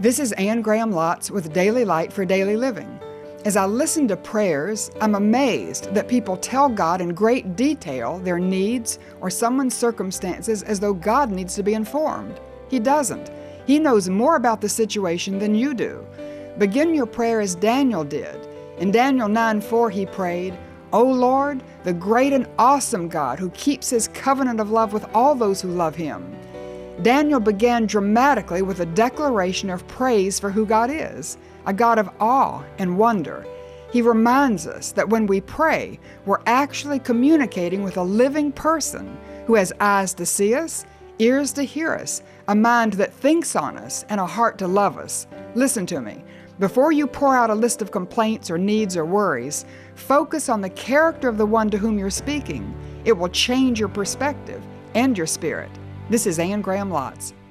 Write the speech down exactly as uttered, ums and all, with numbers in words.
This is Anne Graham Lotz with Daily Light for Daily Living. As I listen to prayers, I'm amazed that people tell God in great detail their needs or someone's circumstances as though God needs to be informed. He doesn't. He knows more about the situation than you do. Begin your prayer as Daniel did. In Daniel nine four he prayed, "O Lord, the great and awesome God who keeps His covenant of love with all those who love Him." Daniel began dramatically with a declaration of praise for who God is, a God of awe and wonder. He reminds us that when we pray, we're actually communicating with a living person who has eyes to see us, ears to hear us, a mind that thinks on us, and a heart to love us. Listen to me. Before you pour out a list of complaints or needs or worries, focus on the character of the one to whom you're speaking. It will change your perspective and your spirit. This is Anne Graham Lotz.